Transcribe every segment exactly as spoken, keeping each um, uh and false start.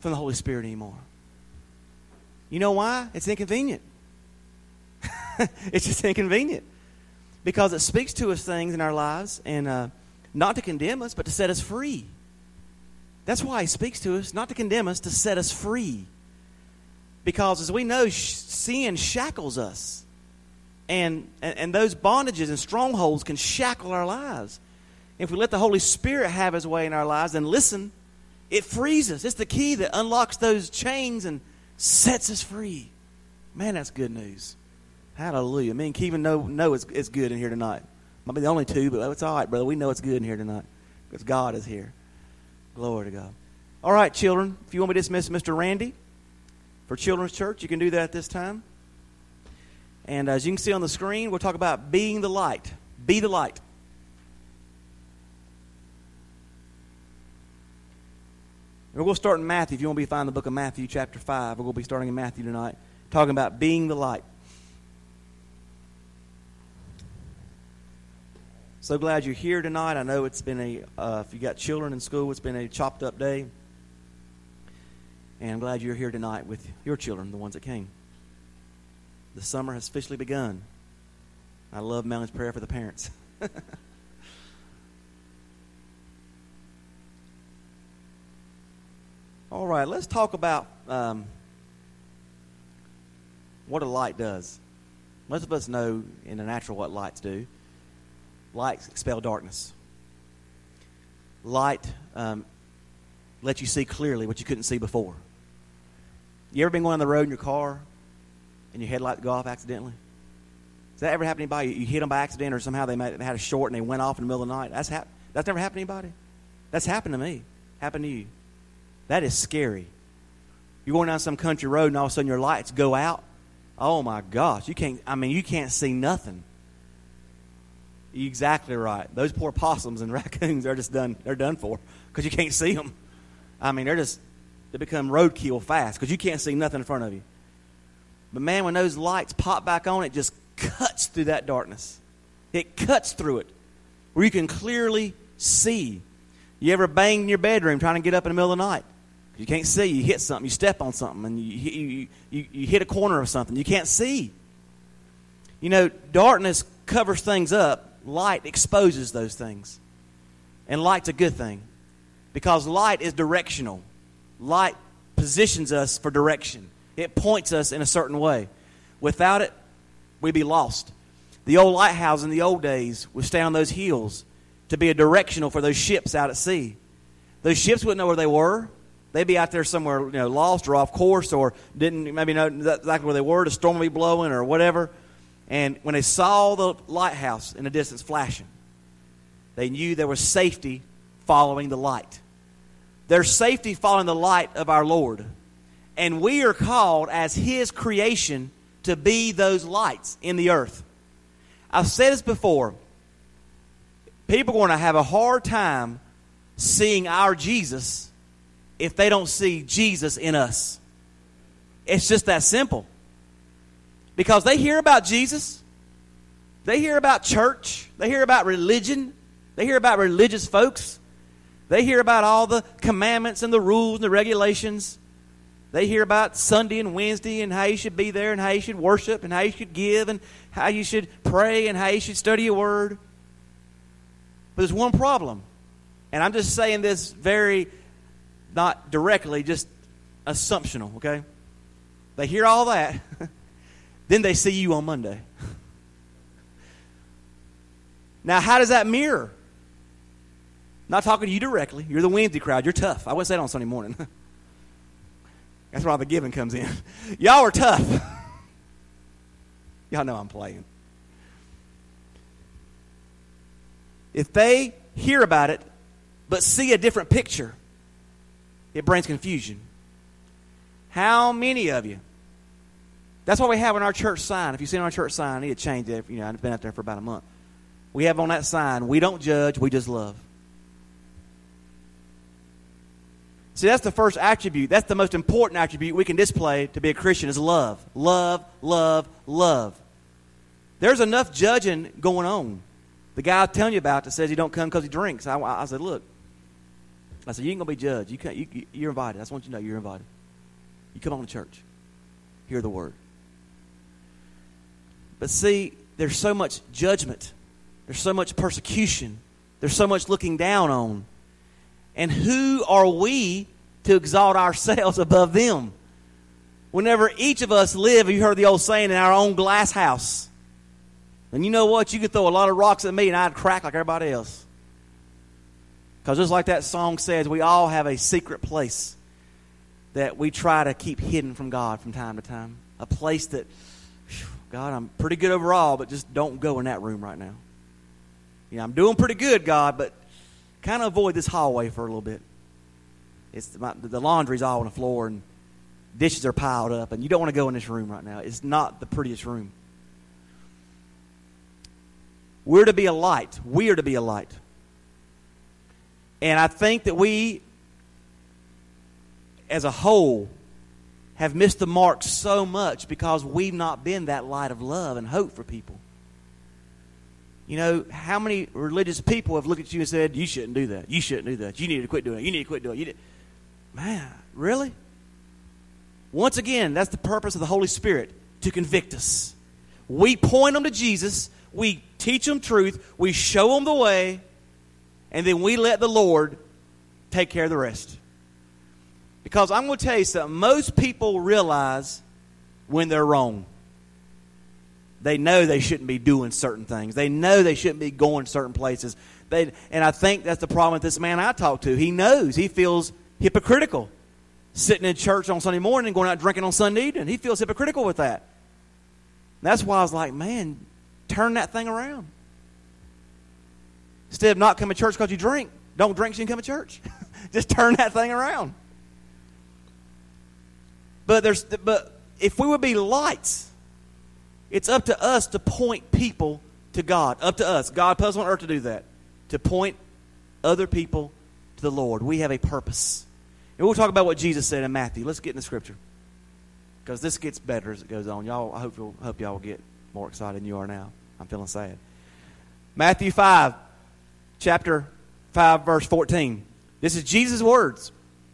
from the Holy Spirit anymore. You know why? It's inconvenient. It's just inconvenient. Because it speaks to us things in our lives, and uh, not to condemn us, but to set us free. That's why he speaks to us, not to condemn us, to set us free. Because as we know, sh- sin shackles us. And, and, and those bondages and strongholds can shackle our lives. If we let the Holy Spirit have his way in our lives and listen, it frees us. It's the key that unlocks those chains and sets us free. Man, that's good news. Hallelujah. Me and Kevin know, know it's, it's good in here tonight. Might be the only two, but it's all right, brother. We know it's good in here tonight because God is here. Glory to God. All right, children, if you want me to dismiss Mister Randy for Children's Church, you can do that at this time. And as you can see on the screen, we'll talk about being the light. Be the light. We're going to start in Matthew. If you want to be finding the book of Matthew, chapter five, we're going to be starting in Matthew tonight, talking about being the light. So glad you're here tonight. I know it's been a, uh, if you got children in school, it's been a chopped up day. And I'm glad you're here tonight with your children, the ones that came. The summer has officially begun. I love Melanie's prayer for the parents. All right, let's talk about um, what a light does. Most of us know in the natural what lights do. Lights expel darkness. Light um, lets you see clearly what you couldn't see before. You ever been going on the road in your car and your headlight go off accidentally? Does that ever happen to anybody? You hit them by accident, or somehow they had a short and they went off in the middle of the night? That's hap- That's never happened to anybody? That's happened to me. Happened to you. That is scary. You're going down some country road and all of a sudden your lights go out. Oh my gosh. You can't, I mean, you can't see nothing. You're exactly right. Those poor possums and raccoons are just done, they're done for because you can't see them. I mean, they're just, they become roadkill fast because you can't see nothing in front of you. But man, when those lights pop back on, it just cuts through that darkness. It cuts through it where you can clearly see. You ever banged in your bedroom trying to get up in the middle of the night? You can't see. You hit something. You step on something. And you, you, you, you hit a corner of something. You can't see. You know, darkness covers things up. Light exposes those things. And light's a good thing. Because light is directional. Light positions us for direction. It points us in a certain way. Without it, we'd be lost. The old lighthouse in the old days would stay on those hills to be a directional for those ships out at sea. Those ships wouldn't know where they were. They'd be out there somewhere, you know, lost or off course, or didn't maybe know exactly where they were. The storm would be blowing or whatever. And when they saw the lighthouse in the distance flashing, they knew there was safety following the light. There's safety following the light of our Lord. And we are called as His creation to be those lights in the earth. I've said this before. People are going to have a hard time seeing our Jesus if they don't see Jesus in us. It's just that simple. Because they hear about Jesus. They hear about church. They hear about religion. They hear about religious folks. They hear about all the commandments and the rules and the regulations. They hear about Sunday and Wednesday and how you should be there and how you should worship and how you should give and how you should pray and how you should study your word. But there's one problem. And I'm just saying this very, not directly, just assumptional, okay? They hear all that. Then they see you on Monday. Now, how does that mirror? Not talking to you directly. You're the Wednesday crowd. You're tough. I wouldn't say that on Sunday morning. That's where all the giving comes in. Y'all are tough. Y'all know I'm playing. If they hear about it, but see a different picture, it brings confusion. How many of you? That's what we have on our church sign. If you see it on our church sign, I need to change it. You know, I've been out there for about a month. We have on that sign, we don't judge, we just love. See, that's the first attribute. That's the most important attribute we can display to be a Christian is love. Love, love, love. There's enough judging going on. The guy I was telling you about that says he don't come because he drinks. I, I said, look, I said, you ain't going to be judged. You can't, you, you're invited. I just want you to know you're invited. You come on to church. Hear the word. But see, there's so much judgment. There's so much persecution. There's so much looking down on. And who are we to exalt ourselves above them? Whenever each of us live, you heard the old saying, in our own glass house. And you know what? You could throw a lot of rocks at me and I'd crack like everybody else. Because just like that song says, we all have a secret place that we try to keep hidden from God from time to time. A place that, God, I'm pretty good overall, but just don't go in that room right now. Yeah, I'm doing pretty good, God, but kind of avoid this hallway for a little bit. It's my, the laundry's all on the floor and dishes are piled up, and you don't want to go in this room right now. It's not the prettiest room. We're to be a light. We are to be a light. And I think that we, as a whole, have missed the mark so much because we've not been that light of love and hope for people. You know, how many religious people have looked at you and said, you shouldn't do that. You shouldn't do that. You need to quit doing it. You need to quit doing it. You need... Man, really? Once again, that's the purpose of the Holy Spirit, to convict us. We point them to Jesus. We teach them truth. We show them the way. And then we let the Lord take care of the rest. Because I'm going to tell you something. Most people realize when they're wrong. They know they shouldn't be doing certain things. They know they shouldn't be going certain places. They, and I think that's the problem with this man I talked to. He knows. He feels hypocritical. Sitting in church on Sunday morning and going out drinking on Sunday evening. He feels hypocritical with that. And that's why I was like, man, turn that thing around. Instead of not coming to church because you drink, don't drink so you can come to church. Just turn that thing around. But there's, but if we would be lights, it's up to us to point people to God. Up to us. God put us on earth to do that. To point other people to the Lord. We have a purpose. And we'll talk about what Jesus said in Matthew. Let's get in the scripture. Because this gets better as it goes on. Y'all, I hope, you'll, hope y'all will get more excited than you are now. I'm feeling sad. Matthew five. Chapter five, verse fourteen. This is Jesus' words.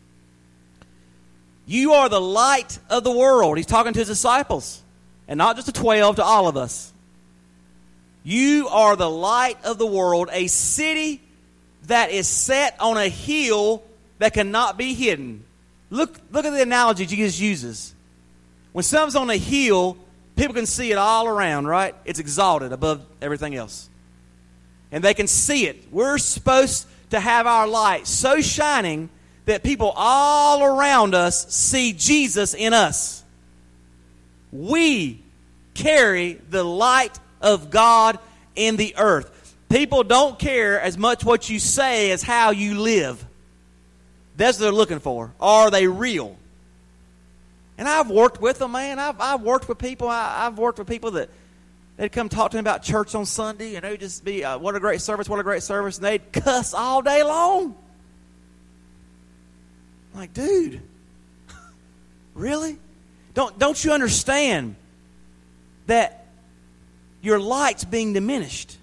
You are the light of the world. He's talking to his disciples. And not just to twelve, to all of us. You are the light of the world, a city that is set on a hill that cannot be hidden. Look, look at the analogy Jesus uses. When something's on a hill, people can see it all around, right? It's exalted above everything else. And they can see it. We're supposed to have our light so shining that people all around us see Jesus in us. We carry the light of God in the earth. People don't care as much what you say as how you live. That's what they're looking for. Are they real? And I've worked with them, man. I've, I've worked with people. I, I've worked with people that they'd come talk to me about church on Sunday, and they'd just be, uh, what a great service, what a great service, and they'd cuss all day long. I'm like, dude, really? Don't, don't you understand that your light's being diminished?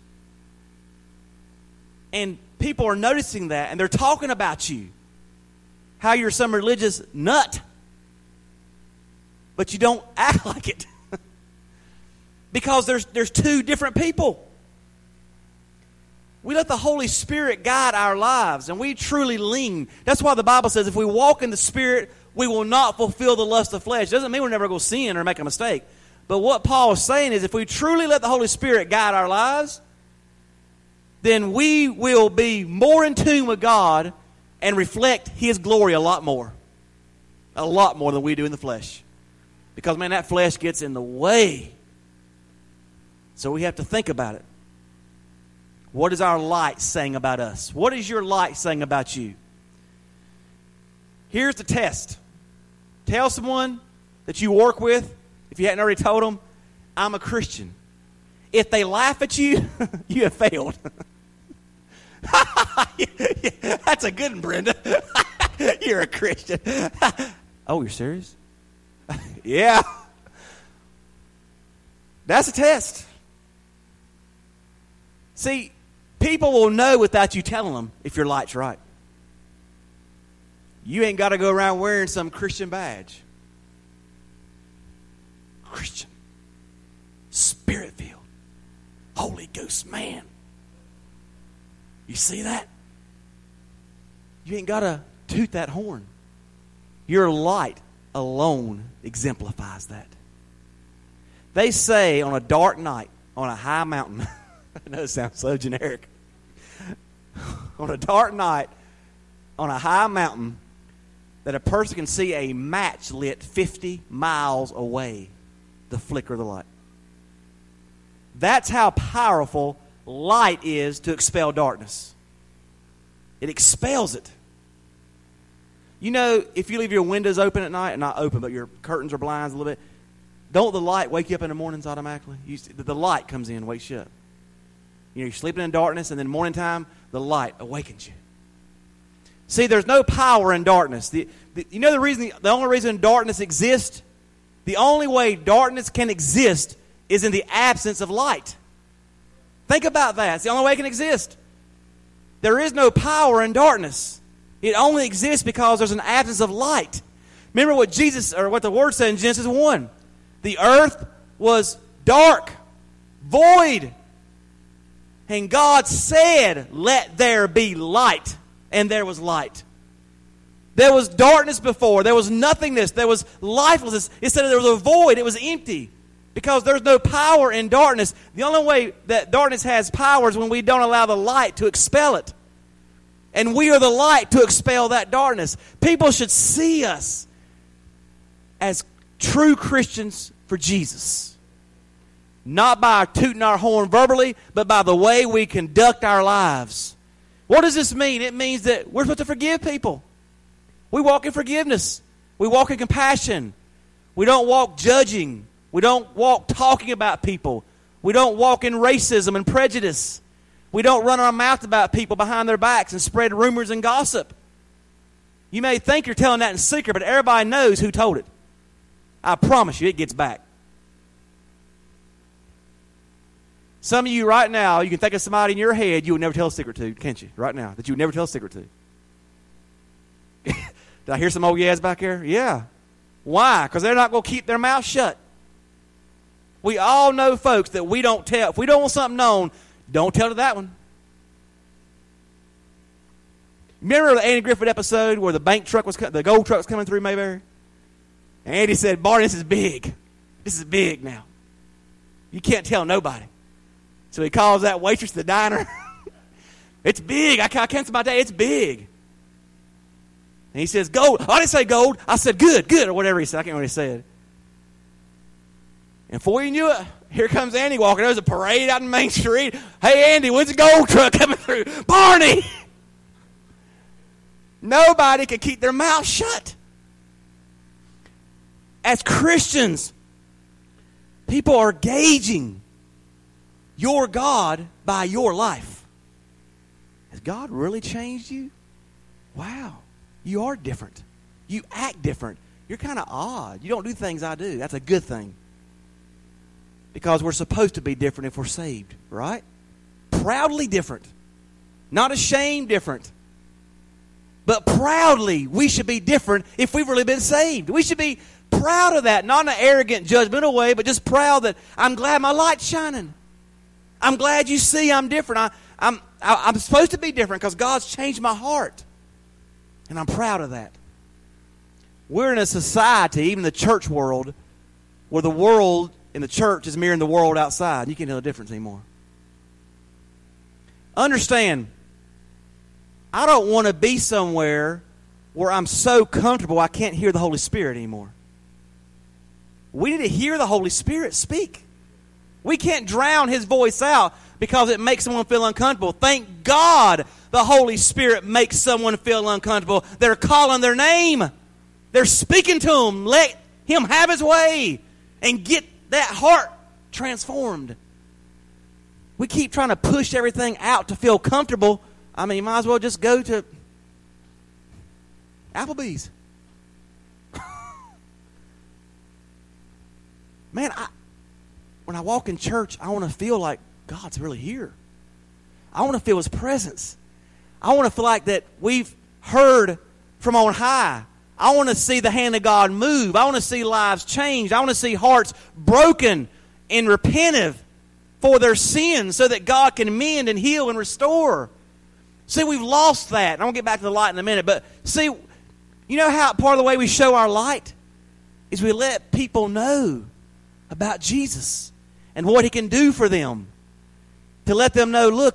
And people are noticing that, and they're talking about you. How you're some religious nut, but you don't act like it. Because there's there's two different people. We let the Holy Spirit guide our lives, and we truly lean. That's why the Bible says if we walk in the Spirit, we will not fulfill the lust of flesh. Doesn't mean we're never going to sin or make a mistake. But what Paul is saying is if we truly let the Holy Spirit guide our lives, then we will be more in tune with God and reflect His glory a lot more. A lot more than we do in the flesh. Because, man, that flesh gets in the way. So we have to think about it. What is our light saying about us? What is your light saying about you? Here's the test. Tell someone that you work with, if you hadn't already told them, I'm a Christian. If they laugh at you, you have failed. That's a good one, Brenda. You're a Christian. Oh, you're serious? Yeah. That's a test. See, people will know without you telling them if your light's right. You ain't got to go around wearing some Christian badge. Christian. Spirit-filled. Holy Ghost man. You see that? You ain't got to toot that horn. Your light alone exemplifies that. They say on a dark night, on a high mountain, I know it sounds so generic. On a dark night, on a high mountain, that a person can see a match lit fifty miles away, the flicker of the light. That's how powerful light is to expel darkness. It expels it. You know, if you leave your windows open at night, not open, but your curtains or blinds a little bit, don't the light wake you up in the mornings automatically? You, the light comes in, wakes you up. You know, you're sleeping in darkness, and then morning time, the light awakens you. See, there's no power in darkness. The, the, you know the reason, the only reason darkness exists? The only way darkness can exist is in the absence of light. Think about that. It's the only way it can exist. There is no power in darkness. It only exists because there's an absence of light. Remember what Jesus, or what the Word said in Genesis one. The earth was dark, void. And God said, let there be light. And there was light. There was darkness before. There was nothingness. There was lifelessness. It said there was a void. It was empty. Because there's no power in darkness. The only way that darkness has power is when we don't allow the light to expel it. And we are the light to expel that darkness. People should see us as true Christians for Jesus. Not by tooting our horn verbally, but by the way we conduct our lives. What does this mean? It means that we're supposed to forgive people. We walk in forgiveness. We walk in compassion. We don't walk judging. We don't walk talking about people. We don't walk in racism and prejudice. We don't run our mouth about people behind their backs and spread rumors and gossip. You may think you're telling that in secret, but everybody knows who told it. I promise you, it gets back. Some of you right now, you can think of somebody in your head you would never tell a secret to, can't you? Right now, that you would never tell a secret to. Did I hear some old yeahs back here? Yeah. Why? Because they're not going to keep their mouth shut. We all know folks that we don't tell. If we don't want something known, don't tell to that one. Remember the Andy Griffith episode where the bank truck was, the gold truck was coming through Mayberry? And Andy said, Barney, this is big. This is big now. You can't tell nobody. So he calls that waitress to the diner. It's big. I can't say my day. It's big. And he says, gold. I didn't say gold. I said good, good, or whatever he said. I can't remember what he said. And before you knew it, here comes Andy walking. There's a parade out in Main Street. Hey, Andy, when's the gold truck coming through? Barney! Nobody can keep their mouth shut. As Christians, people are gauging your God by your life. Has God really changed you? Wow. You are different. You act different. You're kind of odd. You don't do things I do. That's a good thing. Because we're supposed to be different if we're saved, right? Proudly different. Not ashamed different. But proudly, we should be different if we've really been saved. We should be proud of that. Not in an arrogant, judgmental way, but just proud that I'm glad my light's shining. I'm glad you see I'm different. I, I'm, I, I'm supposed to be different because God's changed my heart. And I'm proud of that. We're in a society, even the church world, where the world in the church is mirroring the world outside. You can't tell the difference anymore. Understand, I don't want to be somewhere where I'm so comfortable I can't hear the Holy Spirit anymore. We need to hear the Holy Spirit speak. We can't drown His voice out because it makes someone feel uncomfortable. Thank God the Holy Spirit makes someone feel uncomfortable. They're calling their name. They're speaking to Him. Let Him have His way and get that heart transformed. We keep trying to push everything out to feel comfortable. I mean, you might as well just go to Applebee's. Man, I, when I walk in church, I want to feel like God's really here. I want to feel His presence. I want to feel like that we've heard from on high. I want to see the hand of God move. I want to see lives changed. I want to see hearts broken and repentive for their sins so that God can mend and heal and restore. See, we've lost that. And I'll get back to the light in a minute. But see, you know how part of the way we show our light is we let people know about Jesus and what he can do for them. To let them know, look,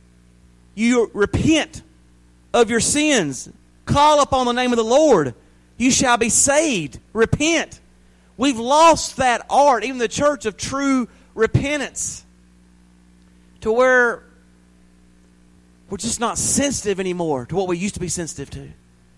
you repent of your sins. Call upon the name of the Lord. You shall be saved. Repent. We've lost that art, even the church, of true repentance, to where we're just not sensitive anymore to what we used to be sensitive to.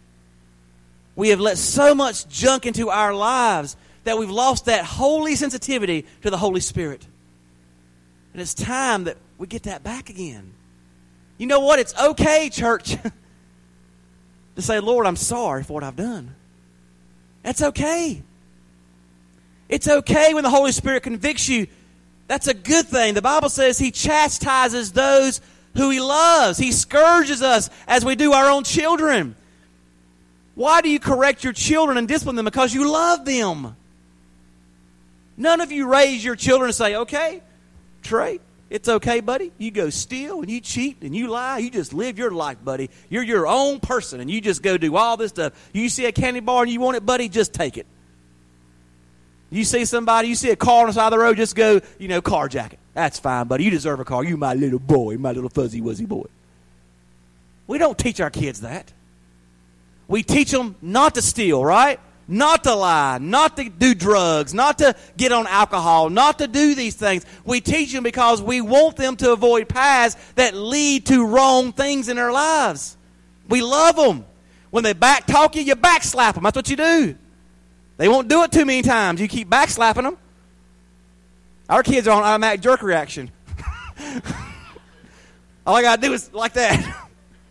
We have let so much junk into our lives that we've lost that holy sensitivity to the Holy Spirit. And it's time that we get that back again. You know what? It's okay, church, to say, Lord, I'm sorry for what I've done. That's okay. It's okay when the Holy Spirit convicts you. That's a good thing. The Bible says he chastises those who he loves. He scourges us as we do our own children. Why do you correct your children and discipline them? Because you love them. None of you raise your children and say, okay, Trey, it's okay, buddy. You go steal and you cheat and you lie. You just live your life, buddy. You're your own person and you just go do all this stuff. You see a candy bar and you want it, buddy, just take it. You see somebody, you see a car on the side of the road, just go, you know, carjack it. That's fine, buddy. You deserve a car. You my little boy, my little fuzzy wuzzy boy. We don't teach our kids that. We teach them not to steal, right? Not to lie, not to do drugs, not to get on alcohol, not to do these things. We teach them because we want them to avoid paths that lead to wrong things in their lives. We love them. When they back talk you, you back slap them. That's what you do. They won't do it too many times. You keep back slapping them. Our kids are on automatic jerk reaction. All I got to do is like that.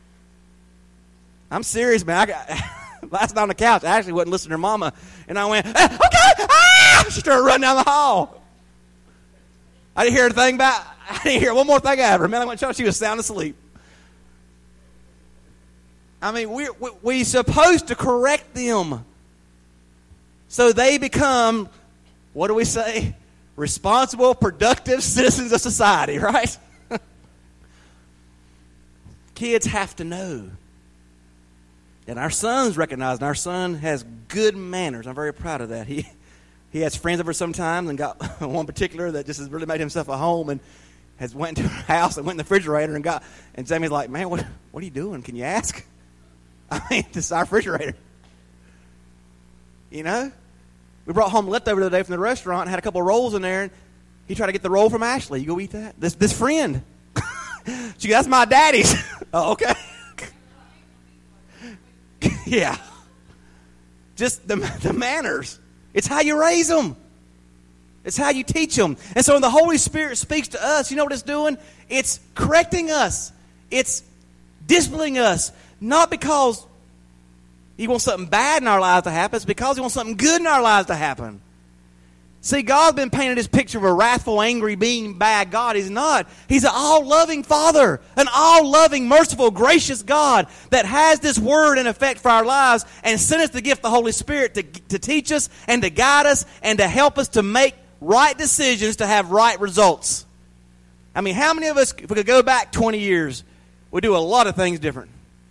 I'm serious, man. I got... Last night on the couch, I actually wasn't listening to her mama. And I went, ah, okay, ah! She started running down the hall. I didn't hear a thing back. I didn't hear one more thing out of her. Man, I went to church, she was sound asleep. I mean, we're, we, we're supposed to correct them so they become, what do we say? Responsible, productive citizens of society, right? Kids have to know. And our son's recognized, and our son has good manners. I'm very proud of that. He he has friends over sometimes and got one particular that just has really made himself a home and has went into her house and went in the refrigerator and got, and Sammy's like, man, what, what are you doing? Can you ask? I mean, this is our refrigerator. You know? We brought home leftover the other day from the restaurant and had a couple of rolls in there, and he tried to get the roll from Ashley. You go eat that? This, this friend. She goes, that's my daddy's. Oh, okay. Yeah. Just the, the manners. It's how you raise them. It's how you teach them. And so when the Holy Spirit speaks to us, you know what it's doing? It's correcting us. It's disciplining us. Not because he wants something bad in our lives to happen. It's because he wants something good in our lives to happen. See, God's been painting this picture of a wrathful, angry, being bad God. He's not. He's an all-loving Father, an all-loving, merciful, gracious God that has this word in effect for our lives and sent us the gift of the Holy Spirit to, to teach us and to guide us and to help us to make right decisions to have right results. I mean, how many of us, if we could go back twenty years, would do a lot of things different?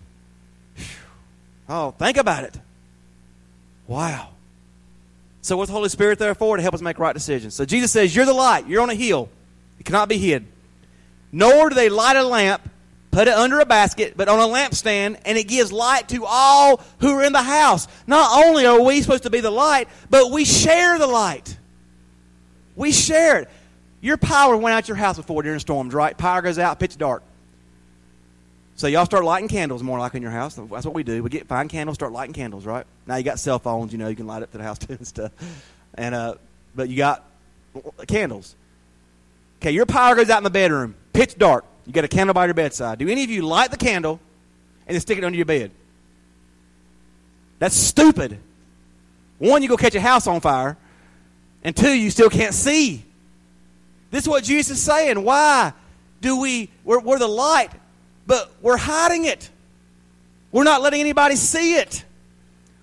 Oh, think about it. Wow. So what's the Holy Spirit there for? To help us make right decisions. So Jesus says, you're the light. You're on a hill. It cannot be hid. Nor do they light a lamp, put it under a basket, but on a lampstand, and it gives light to all who are in the house. Not only are we supposed to be the light, but we share the light. We share it. Your power went out your house before during storms, right? Power goes out, pitch dark. So y'all start lighting candles more like in your house. That's what we do. We get find candles, start lighting candles, right? Now you got cell phones, you know, you can light up to the house too and stuff. And uh, but you got candles. Okay, your power goes out in the bedroom, pitch dark. You got a candle by your bedside. Do any of you light the candle and then stick it under your bed? That's stupid. One, you go catch a house on fire, and two, you still can't see. This is what Jesus is saying. Why do we? We're, we're the light. But we're hiding it. We're not letting anybody see it.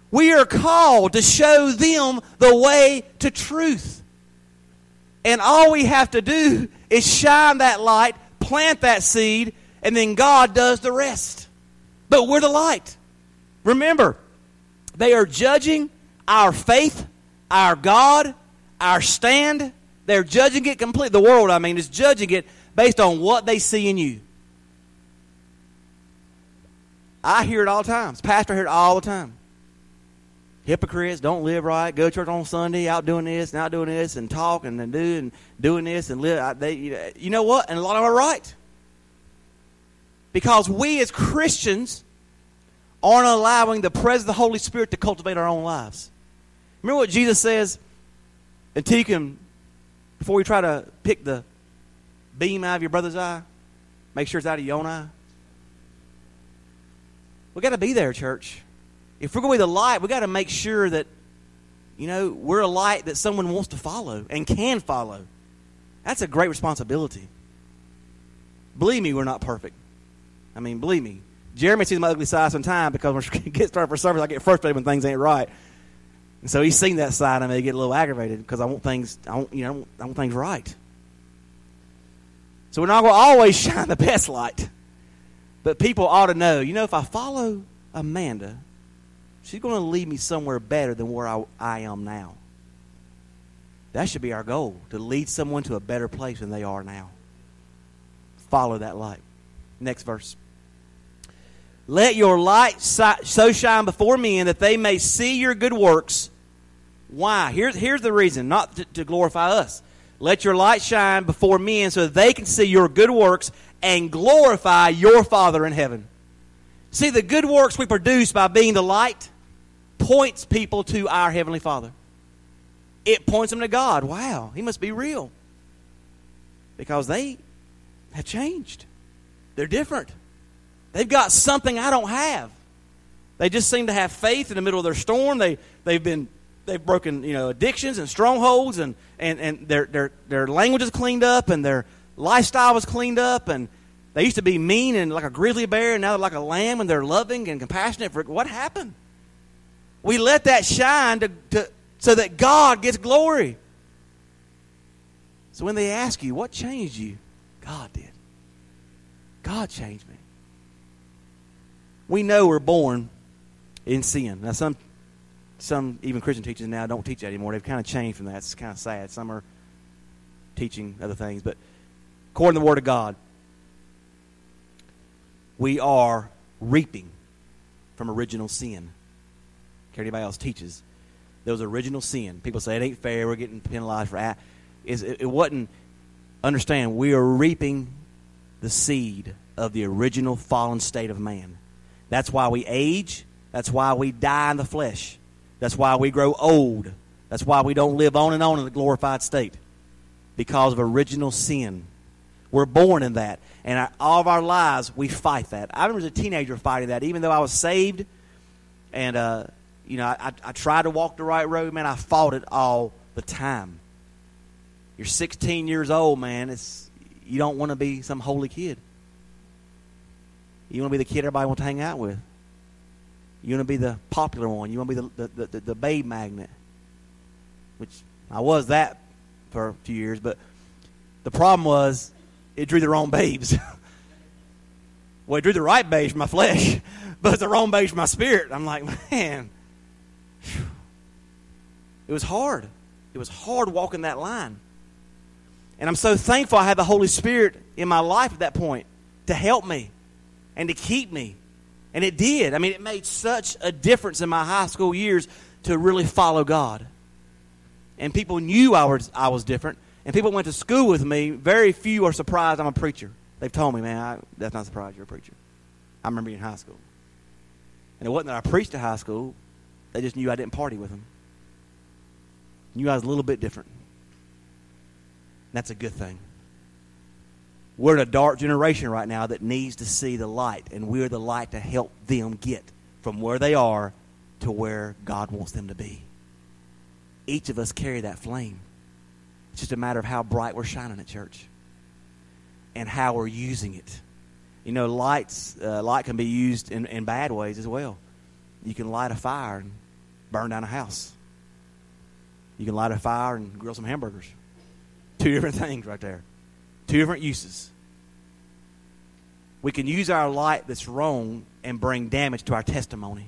We are called to show them the way to truth. And all we have to do is shine that light, plant that seed, and then God does the rest. But we're the light. Remember, they are judging our faith, our God, our stand. They're judging it completely. The world, I mean, is judging it based on what they see in you. I hear it all the time. Pastor hear it all the time. Hypocrites, don't live right, go to church on Sunday, out doing this and out doing this and talking and doing doing this and live. They, you know what? And a lot of them are right. Because we as Christians aren't allowing the presence of the Holy Spirit to cultivate our own lives. Remember what Jesus says? And you can, before you try to pick the beam out of your brother's eye, make sure it's out of your own eye. We've got to be there, church. If we're going to be the light, we've got to make sure that, you know, we're a light that someone wants to follow and can follow. That's a great responsibility. Believe me, we're not perfect. I mean, believe me. Jeremy sees my ugly side sometimes because when we get started for service, I get frustrated when things ain't right. And so he's seen that side of me get a little aggravated because I want things, I want, you know, I want things right. So we're not going to always shine the best light. But people ought to know, you know, if I follow Amanda, she's going to lead me somewhere better than where I, I am now. That should be our goal, to lead someone to a better place than they are now. Follow that light. Next verse. Let your light so shine before men that they may see your good works. Why? Here's, here's the reason, not to, to glorify us. Let your light shine before men so that they can see your good works and glorify your Father in heaven. See, the good works we produce by being the light points people to our Heavenly Father. It points them to God. Wow, He must be real. Because they have changed. They're different. They've got something I don't have. They just seem to have faith in the middle of their storm. They, they've been, they've broken, you know, addictions and strongholds, and, and, and their, their, their language is cleaned up, and their lifestyle was cleaned up, and they used to be mean and like a grizzly bear, and now they're like a lamb, and they're loving and compassionate. For what happened? We let that shine to, to so that God gets glory. So when they ask you, what changed you? God did. God changed me. We know we're born in sin. Now, some, some even Christian teachers now don't teach that anymore. They've kind of changed from that. It's kind of sad. Some are teaching other things. But according to the Word of God, we are reaping from original sin. Care anybody else teaches. There was original sin. People say it ain't fair. We're getting penalized for that. It, it wasn't. Understand, we are reaping the seed of the original fallen state of man. That's why we age. That's why we die in the flesh. That's why we grow old. That's why we don't live on and on in the glorified state. Because of original sin. We're born in that. And our, all of our lives, we fight that. I remember as a teenager fighting that. Even though I was saved and, uh, you know, I, I tried to walk the right road, man, I fought it all the time. You're sixteen years old, man. It's you don't want to be some holy kid. You want to be the kid everybody wants to hang out with. You want to be the popular one. You want to be the, the, the, the babe magnet. Which I was that for a few years. But the problem was it drew the wrong babes. Well, it drew the right babes for my flesh. But it's the wrong babes for my spirit. I'm like, man. It was hard. It was hard walking that line. And I'm so thankful I had the Holy Spirit in my life at that point to help me. And to keep me. And it did. I mean, it made such a difference in my high school years to really follow God. And people knew I was, I was different. And people went to school with me. Very few are surprised I'm a preacher. They've told me, man, I, that's not a surprise you're a preacher. I remember you in high school. And it wasn't that I preached at high school. They just knew I didn't party with them. Knew I was a little bit different. And that's a good thing. We're in a dark generation right now that needs to see the light, and we're the light to help them get from where they are to where God wants them to be. Each of us carry that flame. It's just a matter of how bright we're shining at church and how we're using it. You know, lights, uh, light can be used in, in bad ways as well. You can light a fire and burn down a house. You can light a fire and grill some hamburgers. Two different things right there. Two different uses. We can use our light that's wrong and bring damage to our testimony.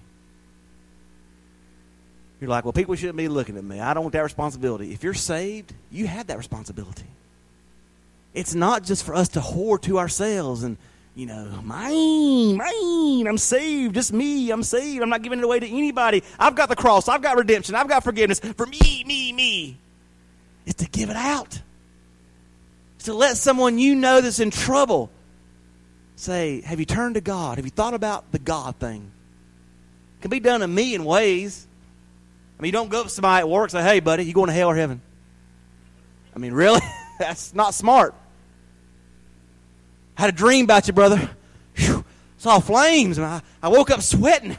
You're like, well, people shouldn't be looking at me. I don't want that responsibility. If you're saved, you have that responsibility. It's not just for us to hoard to ourselves and, you know, mine, mine, I'm saved, just me, I'm saved. I'm not giving it away to anybody. I've got the cross, I've got redemption, I've got forgiveness for me, me, me. It's to give it out. It's to let someone you know that's in trouble say, have you turned to God? Have you thought about the God thing? It can be done a million ways. I mean, you don't go up to somebody at work and say, hey, buddy, you going to hell or heaven? I mean, really? That's not smart. I had a dream about you, brother. Whew, saw flames. And I, I woke up sweating.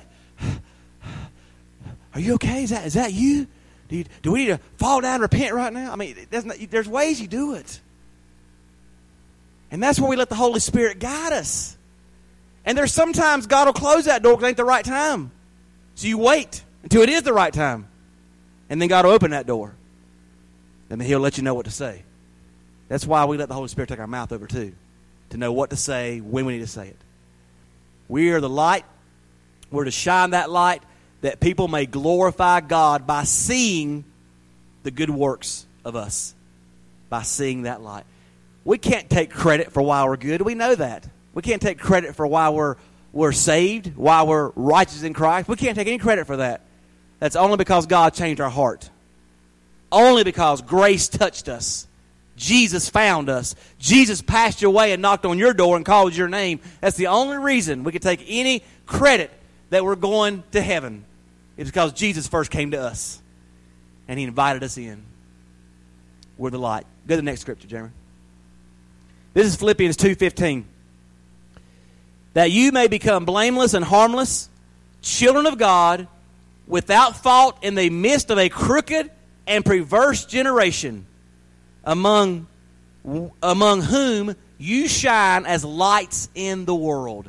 Are you okay? Is that is that you? Do, you? do we need to fall down and repent right now? I mean, not, there's ways you do it. And that's where we let the Holy Spirit guide us. And there's sometimes God will close that door because it ain't the right time. So you wait until it is the right time. And then God will open that door. And then He'll let you know what to say. That's why we let the Holy Spirit take our mouth over too. To know what to say, when we need to say it. We are the light. We're to shine that light that people may glorify God by seeing the good works of us. By seeing that light. We can't take credit for why we're good. We know that. We can't take credit for why we're, we're saved, why we're righteous in Christ. We can't take any credit for that. That's only because God changed our heart. Only because grace touched us. Jesus found us. Jesus passed your way and knocked on your door and called your name. That's the only reason we could take any credit that we're going to heaven. It's because Jesus first came to us. And He invited us in. We're the light. Go to the next scripture, Jeremy. This is Philippians two fifteen. That you may become blameless and harmless, children of God, without fault in the midst of a crooked and perverse generation, among, among whom you shine as lights in the world.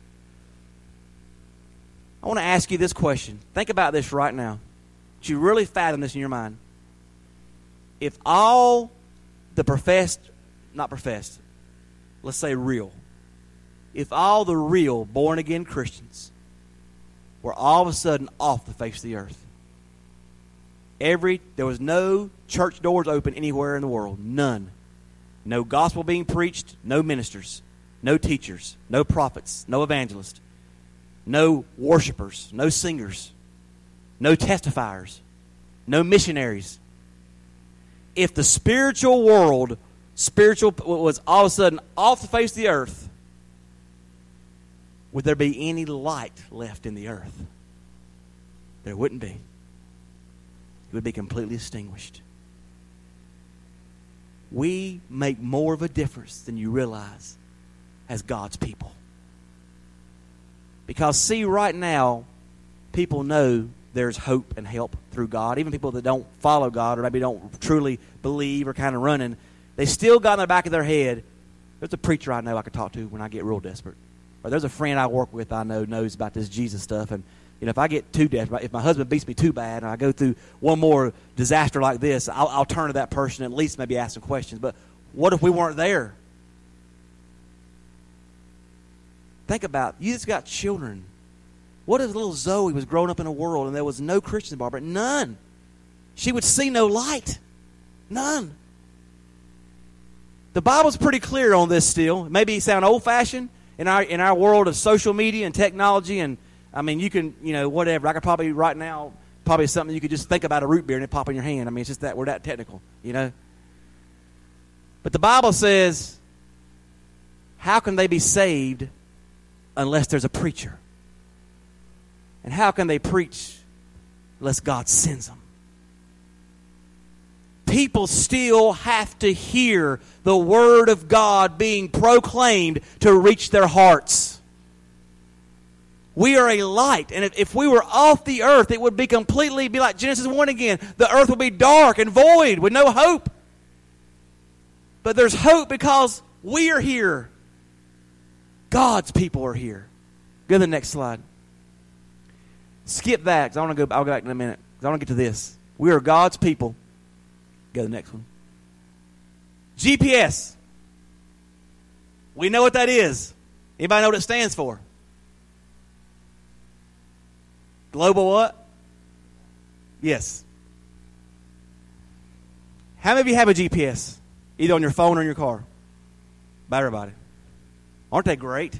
I want to ask you this question. Think about this right now. Would you really fathom this in your mind? If all the professed, not professed, let's say real, if all the real born-again Christians were all of a sudden off the face of the earth, every there was no church doors open anywhere in the world, none. No gospel being preached, no ministers, no teachers, no prophets, no evangelists, no worshipers, no singers, no testifiers, no missionaries. If the spiritual world, spiritual was all of a sudden off the face of the earth, would there be any light left in the earth? There wouldn't be. It would be completely extinguished. We make more of a difference than you realize as God's people. Because see, right now, people know there's hope and help through God. Even people that don't follow God or maybe don't truly believe or kind of running, they still got in the back of their head, there's a preacher I know I could talk to when I get real desperate. Or there's a friend I work with I know knows about this Jesus stuff. And you know, if I get too desperate, if my husband beats me too bad and I go through one more disaster like this, I'll, I'll turn to that person and at least maybe ask some questions. But what if we weren't there? Think about it. You just got children. What if little Zoe was growing up in a world and there was no Christians in Barbara? None. She would see no light. None. The Bible's pretty clear on this still. Maybe it sound old-fashioned in our in our world of social media and technology, and I mean, you can, you know, whatever. I could probably right now, probably something you could just think about a root beer and it pop in your hand. I mean, it's just that we're that technical, you know. But the Bible says, how can they be saved unless there's a preacher? And how can they preach unless God sends them? People still have to hear the Word of God being proclaimed to reach their hearts. We are a light, and if, if we were off the earth, it would be completely, be like Genesis one again. The earth would be dark and void with no hope. But there's hope because we are here. God's people are here. Go to the next slide. Skip that, because I want to go. I'll go back in a minute. I want to get to this. We are God's people. Go to the next one. G P S. We know what that is. Anybody know what it stands for? Global what? Yes. How many of you have a G P S? Either on your phone or in your car? About everybody. Aren't they great?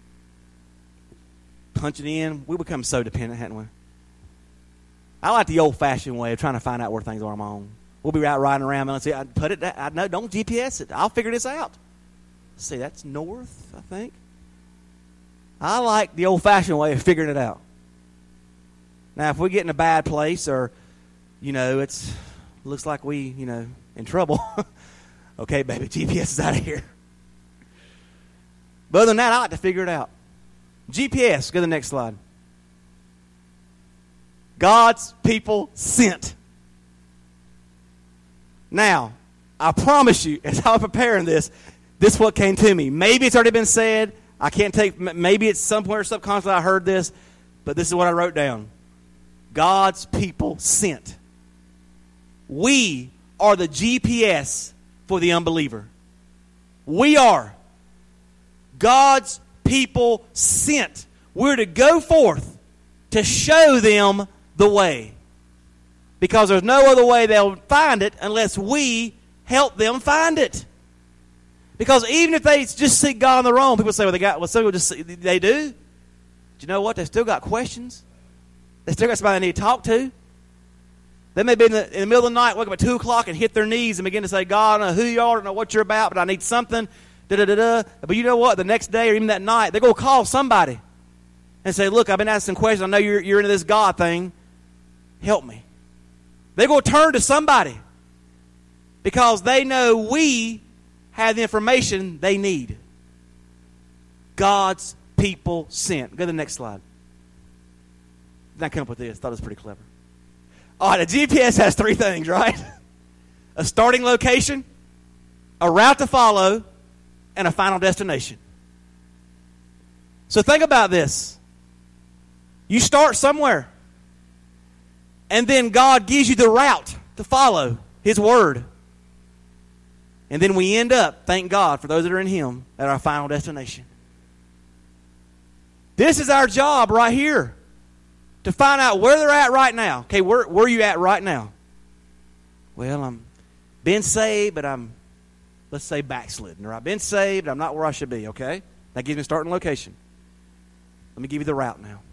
Punching in. We become so dependent, haven't we? I like the old-fashioned way of trying to find out where things are on my own. We'll be out riding around and say, I put it. I know. Don't G P S it. I'll figure this out. See, that's north, I think. I like the old-fashioned way of figuring it out. Now, if we get in a bad place, or you know, it's looks like we, you know, in trouble. Okay, baby, G P S is out of here. But other than that, I like to figure it out. G P S. Go to the next slide. God's people sent. Now, I promise you, as I was preparing this, this is what came to me. Maybe it's already been said. I can't take, maybe it's somewhere subconsciously I heard this, but this is what I wrote down. God's people sent. We are the G P S for the unbeliever. We are God's people sent. We're to go forth to show them the way. Because there's no other way they'll find it unless we help them find it. Because even if they just seek God on their own, people say, well, they got, well, some people just, they do. But you know what? They still got questions. They still got somebody they need to talk to. They may be in the, in the middle of the night, wake up at two o'clock and hit their knees and begin to say, God, I don't know who you are, I don't know what you're about, but I need something. Da, da, da, da. But you know what? The next day or even that night, they're going to call somebody and say, look, I've been asking questions. I know you're, you're into this God thing. Help me. They're going to turn to somebody because they know we have the information they need. God's people sent. Go to the next slide. Did I come up with this? Thought it was pretty clever. All right, a G P S has three things, right? A starting location, a route to follow, and a final destination. So think about this. You start somewhere. And then God gives you the route to follow, His Word. And then we end up, thank God, for those that are in Him, at our final destination. This is our job right here. To find out where they're at right now. Okay, where, where are you at right now? Well, I'm been saved, but I'm, let's say, backslidden. Or I've been saved, but I'm not where I should be, okay? That gives me a starting location. Let me give you the route now.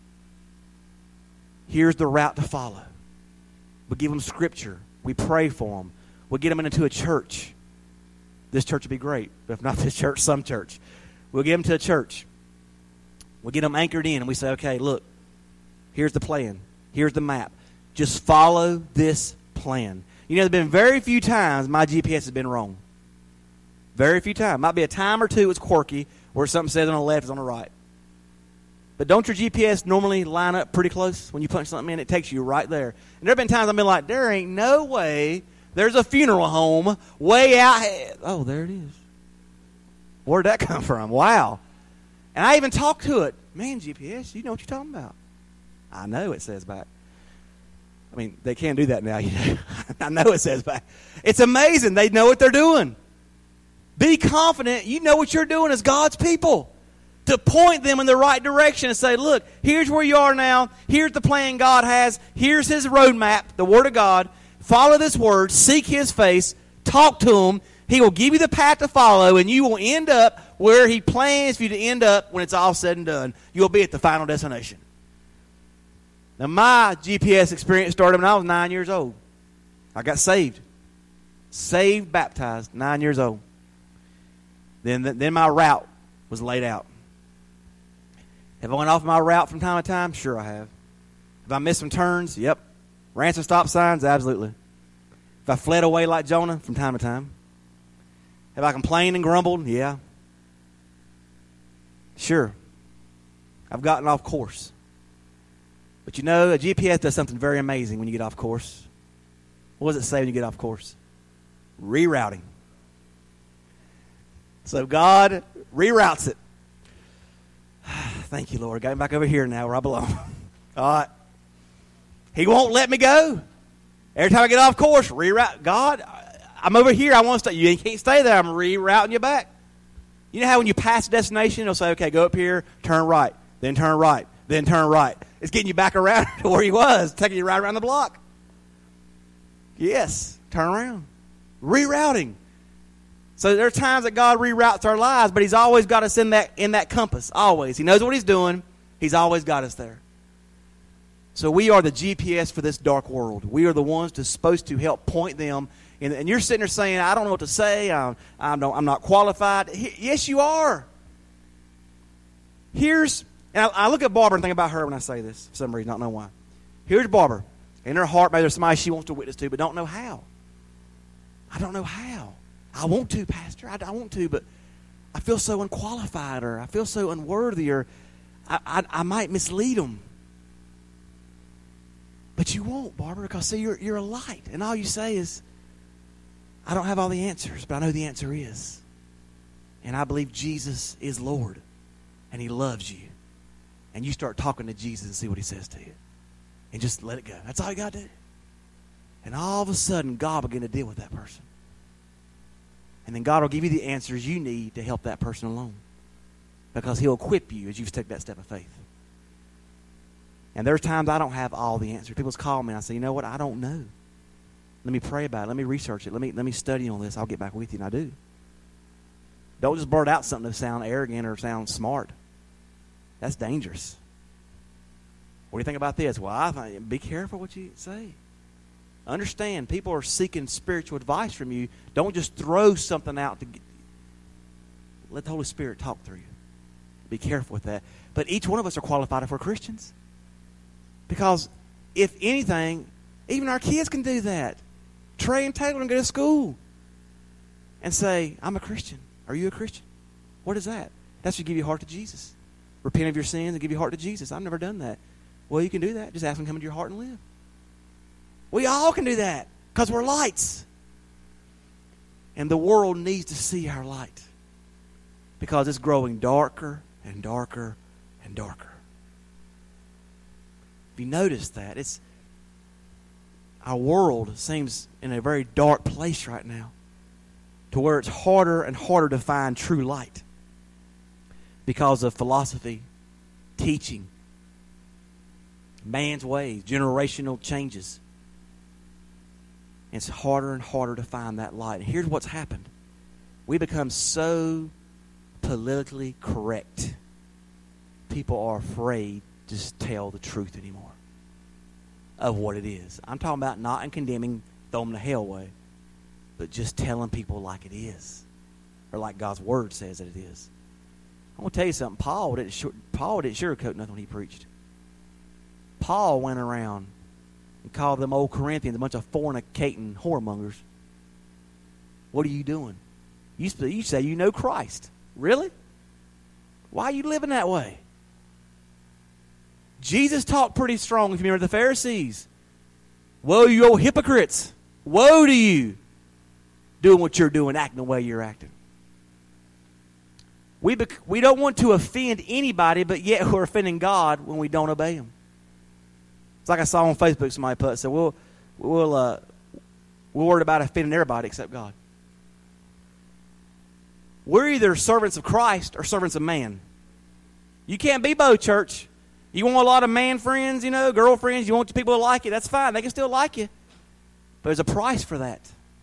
Here's the route to follow. We give them Scripture. We pray for them. We'll get them into a church. This church would be great. But if not this church, some church. We'll get them to a church. We'll get them anchored in. And we say, okay, look. Here's the plan. Here's the map. Just follow this plan. You know, there have been very few times my G P S has been wrong. Very few times. Might be a time or two it's quirky where something says on the left is on the right. But don't your G P S normally line up pretty close? When you punch something in, it takes you right there. And there have been times I've been like, there ain't no way there's a funeral home way out here. Oh, there it is. Where'd that come from? Wow. And I even talked to it. Man, G P S, you know what you're talking about. I know it says back. I mean, they can't do that now. You know? I know it says back. It's amazing. They know what they're doing. Be confident you know what you're doing as God's people. To point them in the right direction and say, look, here's where you are now. Here's the plan God has. Here's His roadmap, the Word of God. Follow this Word. Seek His face. Talk to Him. He will give you the path to follow, and you will end up where He plans for you to end up when it's all said and done. You'll be at the final destination. Now, my G P S experience started when I was nine years old. I got saved. Saved, baptized, nine years old. Then, then my route was laid out. Have I went off my route from time to time? Sure I have. Have I missed some turns? Yep. Ran some stop signs? Absolutely. Have I fled away like Jonah? From time to time. Have I complained and grumbled? Yeah. Sure. I've gotten off course. But you know, a G P S does something very amazing when you get off course. What does it say when you get off course? Rerouting. So God reroutes it. Thank you, Lord. Got him back over here now where I belong. All right. He won't let me go. Every time I get off course, reroute. God, I'm over here. I want to stay. You can't stay there. I'm rerouting you back. You know how when you pass a destination, it'll say, okay, go up here, turn right, then turn right, then turn right. It's getting you back around to where he was, taking you right around the block. Yes, turn around. Rerouting. So there are times that God reroutes our lives, but he's always got us in that in that compass, always. He knows what he's doing. He's always got us there. So we are the G P S for this dark world. We are the ones that's supposed to help point them. In, and you're sitting there saying, I don't know what to say. I'm, I'm, not, I'm not qualified. He, yes, you are. Here's, and I, I look at Barbara and think about her when I say this, for some reason, I don't know why. Here's Barbara. In her heart, maybe there's somebody she wants to witness to, but don't know how. I don't know how. I want to, Pastor. I, I want to, but I feel so unqualified, or I feel so unworthy, or I, I, I might mislead them. But you won't, Barbara, because see, you're, you're a light. And all you say is, I don't have all the answers, but I know the answer is. And I believe Jesus is Lord. And he loves you. And you start talking to Jesus and see what he says to you. And just let it go. That's all you got to do. And all of a sudden, God will begin to deal with that person. And then God will give you the answers you need to help that person along. Because he'll equip you as you take that step of faith. And there's times I don't have all the answers. People call me and I say, you know what? I don't know. Let me pray about it. Let me research it. Let me let me study on this. I'll get back with you. And I do. Don't just blurt out something to sound arrogant or sound smart. That's dangerous. What do you think about this? Well, I think, be careful what you say. Understand, people are seeking spiritual advice from you. Don't just throw something out to get. Let the Holy Spirit talk through you. Be careful with that. But each one of us are qualified if we're Christians. Because if anything, even our kids can do that. Trey and Taylor can go to school and say, I'm a Christian. Are you a Christian? What is that? That's to give your heart to Jesus. Repent of your sins and give your heart to Jesus. I've never done that. Well, you can do that. Just ask him to come into your heart and live. We all can do that because we're lights. And the world needs to see our light because it's growing darker and darker and darker. If you notice that, it's our world seems in a very dark place right now to where it's harder and harder to find true light because of philosophy, teaching, man's ways, generational changes. It's harder and harder to find that light. And here's what's happened. We become so politically correct. People are afraid to just tell the truth anymore of what it is. I'm talking about not in condemning, throw them to hell way, but just telling people like it is, or like God's Word says that it is. I'm going to tell you something. Paul didn't, Paul didn't sugarcoat nothing when he preached. Paul went around and called them old Corinthians a bunch of fornicating whoremongers. What are you doing? You, you say you know Christ. Really? Why are you living that way? Jesus talked pretty strong. If you remember the Pharisees. Woe, you old hypocrites. Woe to you. Doing what you're doing, acting the way you're acting. We, bec- we don't want to offend anybody, but yet we're offending God when we don't obey him. It's like I saw on Facebook, somebody put, said, we'll, we'll, uh, we're worried about offending everybody except God. We're either servants of Christ or servants of man. You can't be both, church. You want a lot of man friends, you know, girlfriends, you want people to like you, that's fine. They can still like you. But there's a price for that.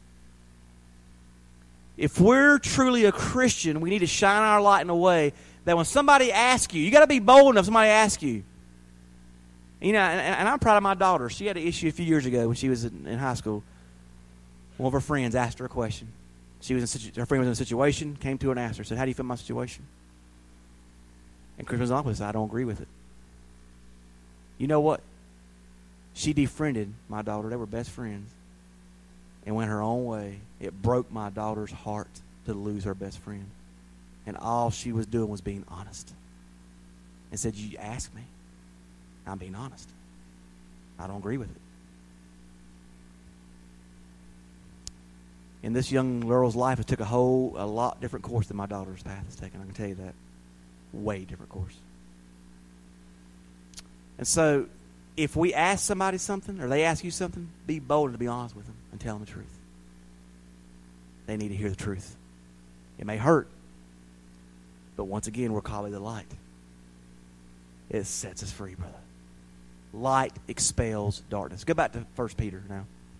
If we're truly a Christian, we need to shine our light in a way that when somebody asks you, you got to be bold enough somebody asks you. You know, and, and I'm proud of my daughter. She had an issue a few years ago when she was in, in high school. One of her friends asked her a question. She was in situ- her friend was in a situation, came to her and asked her, said, how do you feel my situation? And Chris was honest, I don't agree with it. You know what? She defriended my daughter. They were best friends. And went her own way. It broke my daughter's heart to lose her best friend. And all she was doing was being honest. And said, you asked me. I'm being honest. I don't agree with it. In this young girl's life, it took a whole, a lot different course than my daughter's path has taken. I can tell you that. Way different course. And so, if we ask somebody something or they ask you something, be bold to be honest with them and tell them the truth. They need to hear the truth. It may hurt, but once again, we're called to the light. It sets us free, brother. Light expels darkness. Go back to First Peter now.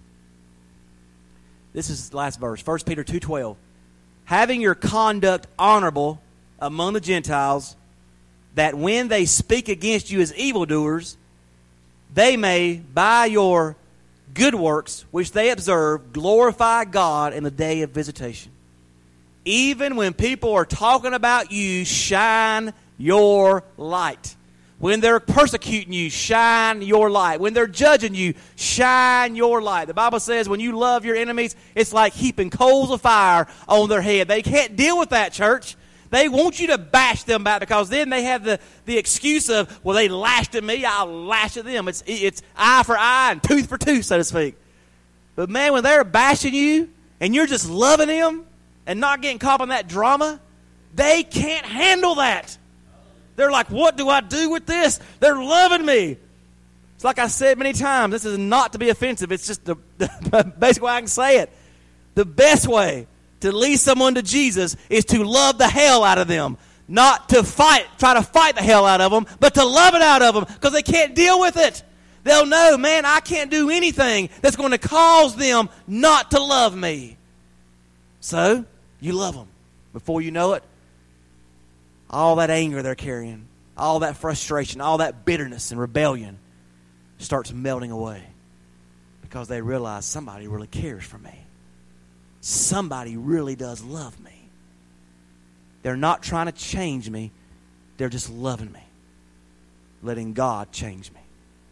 This is the last verse. First Peter two twelve. Having your conduct honorable among the Gentiles, that when they speak against you as evildoers, they may, by your good works, which they observe, glorify God in the day of visitation. Even when people are talking about you, shine your light. When they're persecuting you, shine your light. When they're judging you, shine your light. The Bible says when you love your enemies, it's like heaping coals of fire on their head. They can't deal with that, church. They want you to bash them back because then they have the, the excuse of, well, they lashed at me, I'll lash at them. It's, it's eye for eye and tooth for tooth, so to speak. But, man, when they're bashing you and you're just loving them and not getting caught in that drama, they can't handle that. They're like, what do I do with this? They're loving me. It's like I said many times, this is not to be offensive. It's just the, the basic way I can say it. The best way to lead someone to Jesus is to love the hell out of them. Not to fight, try to fight the hell out of them, but to love it out of them because they can't deal with it. They'll know, man, I can't do anything that's going to cause them not to love me. So, you love them. Before you know it, all that anger they're carrying, all that frustration, all that bitterness and rebellion starts melting away because they realize somebody really cares for me. Somebody really does love me. They're not trying to change me. They're just loving me, letting God change me.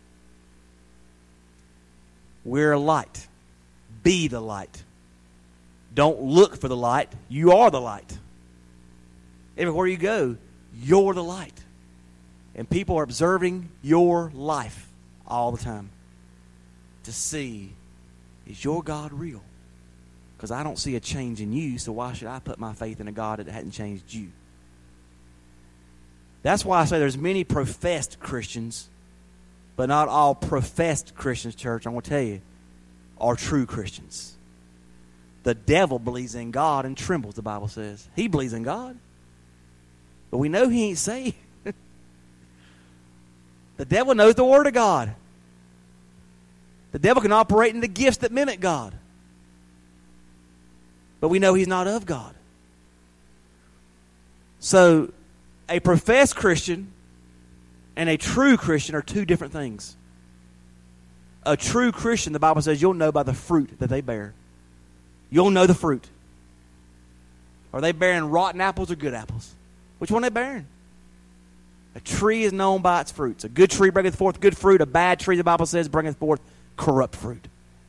We're a light. Be the light. Don't look for the light. You are the light. Everywhere you go, you're the light. And people are observing your life all the time to see, is your God real? Because I don't see a change in you, so why should I put my faith in a God that hadn't changed you? That's why I say there's many professed Christians, but not all professed Christians, church, I'm going to tell you, are true Christians. The devil believes in God and trembles, the Bible says. He believes in God. But we know he ain't saved. The devil knows the Word of God. The devil can operate in the gifts that mimic God. But we know he's not of God. So, a professed Christian and a true Christian are two different things. A true Christian, the Bible says, you'll know by the fruit that they bear. You'll know the fruit. Are they bearing rotten apples or good apples? Which one are they bearing? A tree is known by its fruits. A good tree bringeth forth good fruit. A bad tree, the Bible says, bringeth forth corrupt fruit.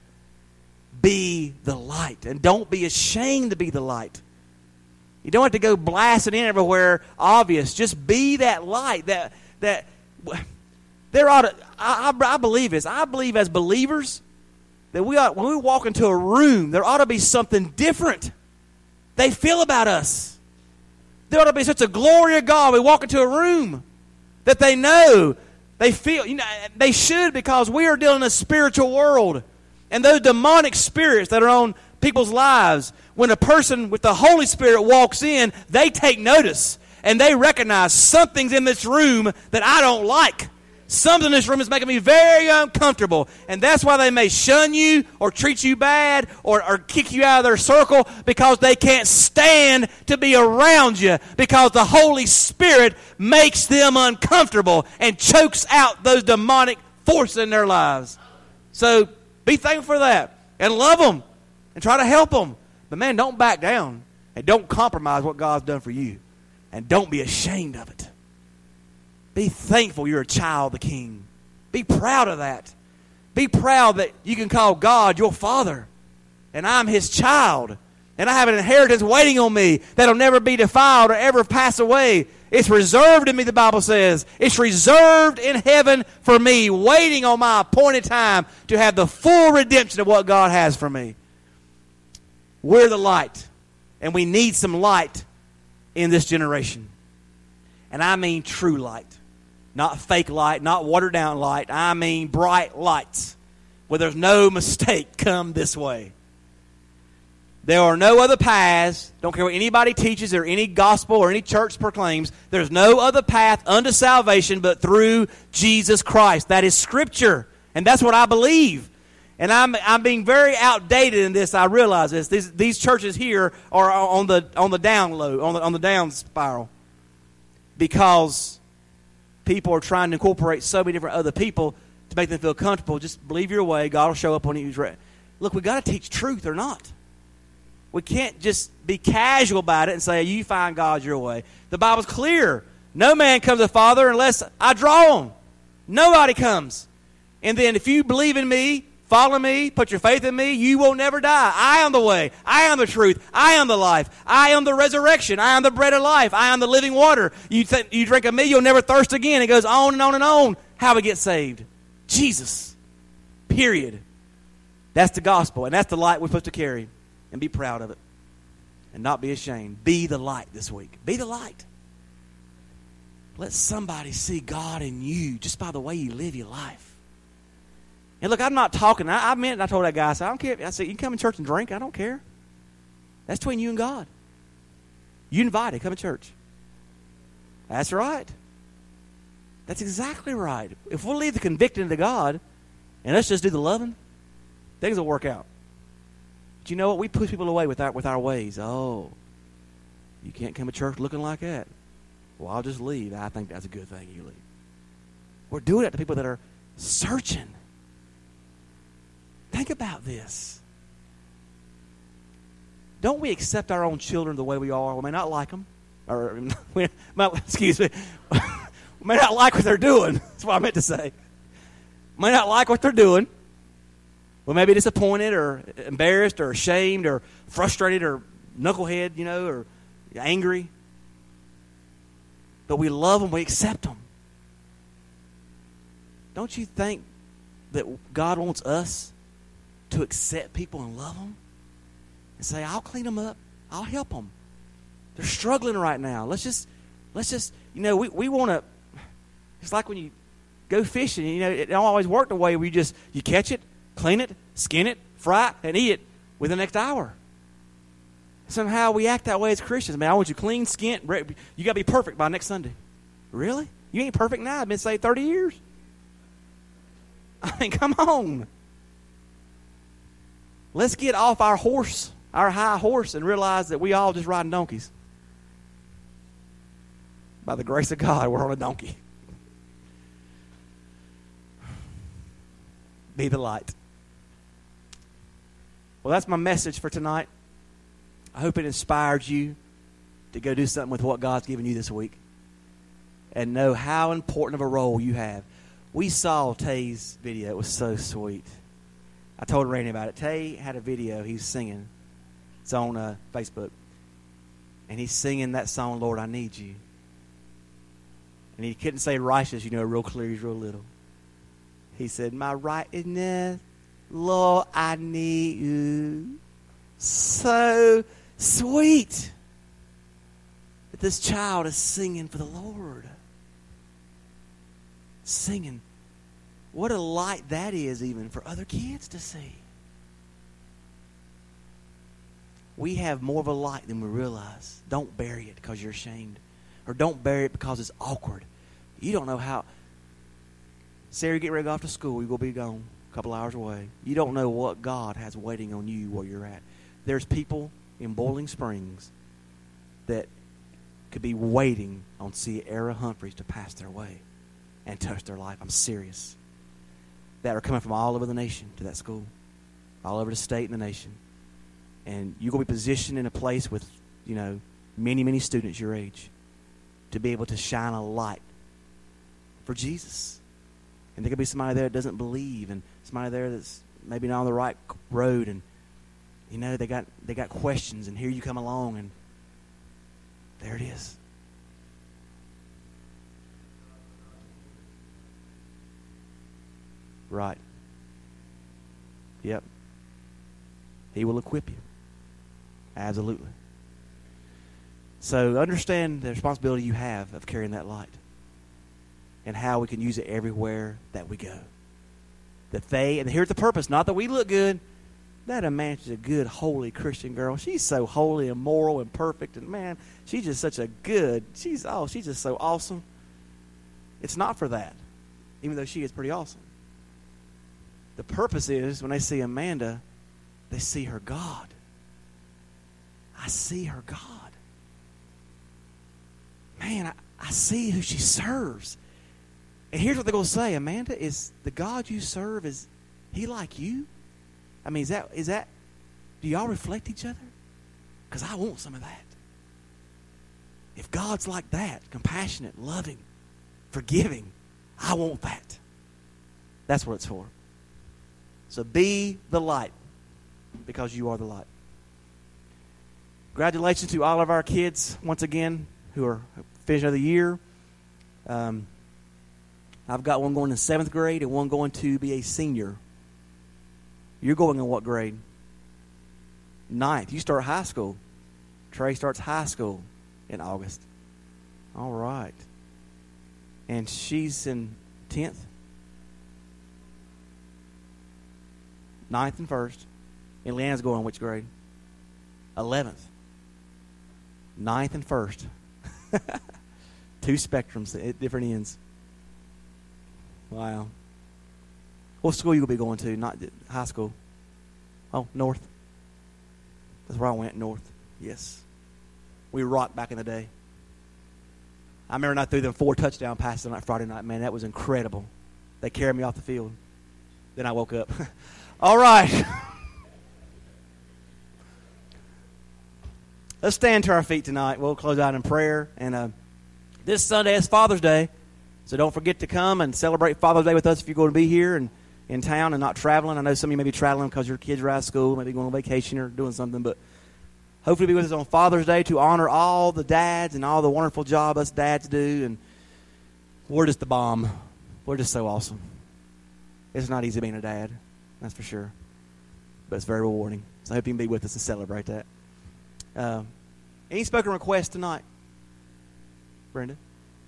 Be the light. And don't be ashamed to be the light. You don't have to go blasting in everywhere obvious. Just be that light. That that there ought to, I, I, I believe this. I believe as believers that we ought, when we walk into a room, there ought to be something different they feel about us. There ought to be such a glory of God. We walk into a room that they know, they feel, you know, they should, because we are dealing in a spiritual world. And those demonic spirits that are on people's lives, when a person with the Holy Spirit walks in, they take notice and they recognize something's in this room that I don't like. Something in this room is making me very uncomfortable. And that's why they may shun you or treat you bad or, or kick you out of their circle, because they can't stand to be around you, because the Holy Spirit makes them uncomfortable and chokes out those demonic forces in their lives. So be thankful for that and love them and try to help them. But man, don't back down and don't compromise what God's done for you. And don't be ashamed of it. Be thankful you're a child of the King. Be proud of that. Be proud that you can call God your Father. And I'm His child. And I have an inheritance waiting on me that'll never be defiled or ever pass away. It's reserved in me, the Bible says. It's reserved in heaven for me, waiting on my appointed time to have the full redemption of what God has for me. We're the light. And we need some light in this generation. And I mean true light. Not fake light, not watered down light. I mean bright lights where there's no mistake. Come this way. There are no other paths. Don't care what anybody teaches or any gospel or any church proclaims. There's no other path unto salvation but through Jesus Christ. That is Scripture. And that's what I believe. And I'm I'm being very outdated in this. I realize this. These, these churches here are on the on the down low, on the on the down spiral, because people are trying to incorporate so many different other people to make them feel comfortable. Just believe your way. God will show up when He's ready. Look, we got to teach truth or not. We can't just be casual about it and say, you find God your way. The Bible's clear. No man comes to the Father unless I draw him. Nobody comes. And then if you believe in me, follow me, put your faith in me, you will never die. I am the way. I am the truth. I am the life. I am the resurrection. I am the bread of life. I am the living water. You, th- you drink of me, you'll never thirst again. It goes on and on and on. How we get saved? Jesus. Period. That's the gospel, and that's the light we're supposed to carry. And be proud of it. And not be ashamed. Be the light this week. Be the light. Let somebody see God in you just by the way you live your life. And look, I'm not talking. I, I meant, I told that guy, I said, I don't care. I said, you can come in church and drink. I don't care. That's between you and God. You invited. Come to church. That's right. That's exactly right. If we'll leave the convicting to God and let's just do the loving, things will work out. But you know what? We push people away with our, with our ways. Oh, you can't come to church looking like that. Well, I'll just leave. I think that's a good thing you leave. We're doing it to people that are searching. Think about this. Don't we accept our own children the way we are? We may not like them. Or, we, excuse me. We may not like what they're doing. That's what I meant to say. We may not like what they're doing. We may be disappointed or embarrassed or ashamed or frustrated or knucklehead, you know, or angry. But we love them. We accept them. Don't you think that God wants us to accept people and love them? And say, I'll clean them up. I'll help them. They're struggling right now. Let's just, let's just, you know, we, we want to, it's like when you go fishing, you know, it don't always work the way we just, you catch it, clean it, skin it, fry it, and eat it within the next hour. Somehow we act that way as Christians. Man, I want you clean, skinned. You got to be perfect by next Sunday. Really? You ain't perfect now. I've been saved thirty years. I mean, come on. Let's get off our horse, our high horse, and realize that we all just riding donkeys. By the grace of God, we're on a donkey. Be the light. Well, that's my message for tonight. I hope it inspired you to go do something with what God's given you this week and know how important of a role you have. We saw Tay's video. It was so sweet. I told Randy about it. Tay had a video. He was singing. It's on uh, Facebook. And he's singing that song, Lord, I Need You. And he couldn't say righteous, you know, real clear. He's real little. He said, my righteousness, Lord, I need you. So sweet that this child is singing for the Lord. Singing. What a light that is even for other kids to see. We have more of a light than we realize. Don't bury it because you're ashamed. Or don't bury it because it's awkward. You don't know how. Sarah, get ready to go off to school. You're going to be gone a couple hours away. You don't know what God has waiting on you where you're at. There's people in Boiling Springs that could be waiting on Sierra Humphreys to pass their way and touch their life. I'm serious. That are coming from all over the nation to that school, all over the state and the nation. And you're going to be positioned in a place with, you know, many, many students your age to be able to shine a light for Jesus. And there could be somebody there that doesn't believe, and somebody there that's maybe not on the right road, and you know they got they got questions, and here you come along, and there it is. Right. Yep. He will equip you. Absolutely. So understand the responsibility you have of carrying that light. and how we can use it everywhere that we go. That they, and here's the purpose, not that we look good, that Amanda's a good, holy Christian girl. She's so holy and moral and perfect, and man, she's just such a good, she's, oh, she's just so awesome. It's not for that, even though she is pretty awesome. The purpose is, when they see Amanda, they see her God. I see her God. Man, I, I see who she serves. And here's what they're going to say. Amanda, is the God you serve, is he like you? I mean, is that, is that, do y'all reflect each other? Because I want some of that. If God's like that, compassionate, loving, forgiving, I want that. That's what it's for. So be the light, because you are the light. Congratulations to all of our kids, once again, who are finishing the year. Um, I've got one going in seventh grade and one going to be a senior. You're going in what grade? Ninth. You start high school. Trey starts high school in August. All right. And she's in tenth? Ninth and first. And Leanne's going which grade? eleventh. Ninth and first. Two spectrums at different ends. Wow. What school you going to be going to? Not high school. Oh, North. That's where I went, North. Yes. We rocked back in the day. I remember I threw them four touchdown passes on that Friday night. Man, that was incredible. They carried me off the field. Then I woke up. All right. Let's stand to our feet tonight. We'll close out in prayer. And uh, this Sunday is Father's Day. So don't forget to come and celebrate Father's Day with us if you're going to be here and in town and not traveling. I know some of you may be traveling because your kids are out of school, maybe going on vacation or doing something. But hopefully be with us on Father's Day to honor all the dads and all the wonderful job us dads do. And we're just the bomb. We're just so awesome. It's not easy being a dad, that's for sure. But it's very rewarding. So I hope you can be with us and celebrate that. Uh, any spoken requests tonight? Brenda?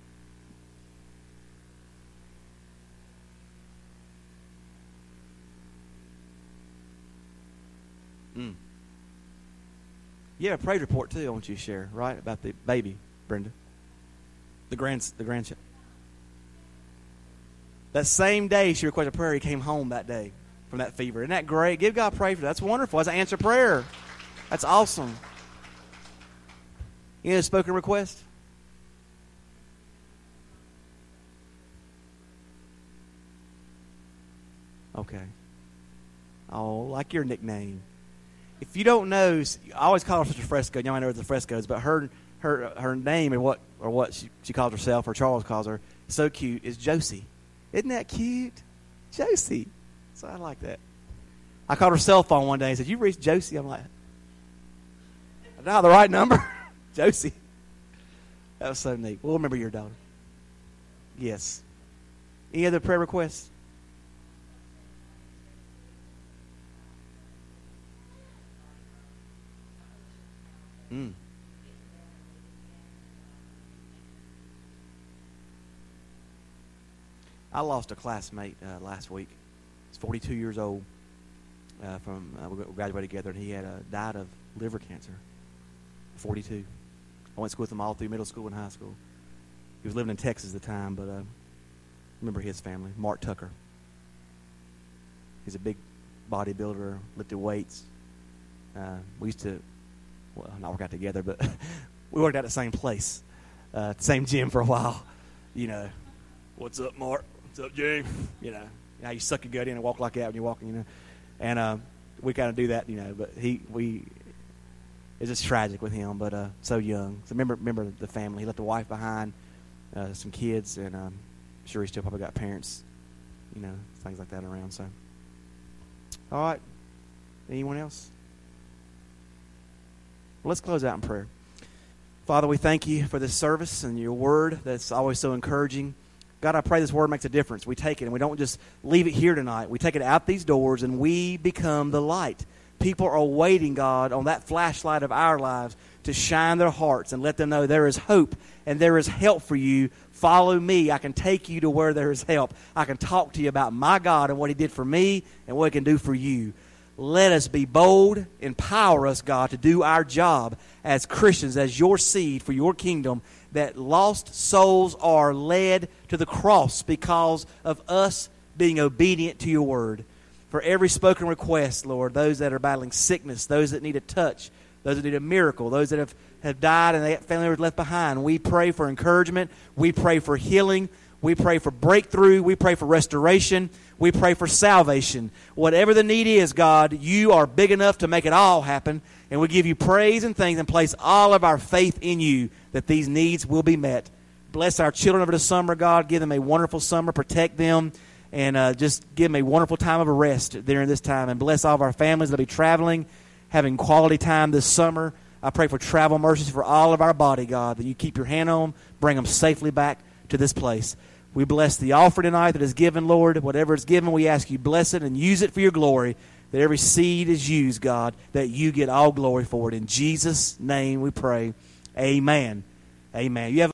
Mm. You have a praise report, too, I want you to share, right? About the baby, Brenda. The grand, the grandchild. That same day she requested prayer, he came home that day from that fever. Isn't that great? Give God praise for that. That's wonderful. That's an answered prayer. That's awesome. You have a spoken request? Okay. Oh, like your nickname. If you don't know, I always call her Sister Fresco. Y'all might know the Frescoes, but her her her name and what or what she, she calls herself, or Charles calls her, so cute, is Josie. Isn't that cute? Josie. So I like that. I called her cell phone one day and said, "You reached Josie?" I'm like, I dialed the right number. Josie. That was so neat. We'll remember your daughter. Yes. Any other prayer requests? Mm. I lost a classmate uh, last week. He's forty-two years old. Uh, from uh, we graduated together, and he had uh, died of liver cancer. forty-two. I went to school with him all through middle school and high school. He was living in Texas at the time, but uh, remember his family. Mark Tucker. He's a big bodybuilder, lifted weights. Uh, we used to, well, not work out together, but we worked out at the same place, uh, same gym for a while. You know, what's up, Mark? What's up, James? You know, how you suck your gut in and walk like that when you're walking, you know. And uh, we kind of do that, you know. But he, we, it's just tragic with him. But uh, so young. So remember, remember the family. He left a wife behind, uh, some kids, and um, I'm sure he still probably got parents, you know, things like that around. So, all right. Anyone else? Well, let's close out in prayer. Father, we thank you for this service and your word that's always so encouraging. God, I pray this word makes a difference. We take it and we don't just leave it here tonight. We take it out these doors and we become the light. People are waiting, God, on that flashlight of our lives to shine their hearts and let them know there is hope and there is help for you. Follow me. I can take you to where there is help. I can talk to you about my God and what he did for me and what he can do for you. Let us be bold. Empower us, God, to do our job as Christians, as your seed for your kingdom, that lost souls are led to the cross because of us being obedient to your word. For every spoken request, Lord, those that are battling sickness, those that need a touch, those that need a miracle, those that have, have died and their family was left behind, we pray for encouragement. We pray for healing. We pray for breakthrough. We pray for restoration. We pray for salvation. Whatever the need is, God, you are big enough to make it all happen. And we give you praise and thanks and place all of our faith in you that these needs will be met. Bless our children over the summer, God. Give them a wonderful summer. Protect them. And uh, just give them a wonderful time of a rest during this time. And bless all of our families that will be traveling, having quality time this summer. I pray for travel mercies for all of our body, God, that you keep your hand on them, bring them safely back to this place. We bless the offering tonight that is given, Lord. Whatever is given, we ask you bless it and use it for your glory, that every seed is used, God, that you get all glory for it. In Jesus' name we pray. Amen. Amen. You have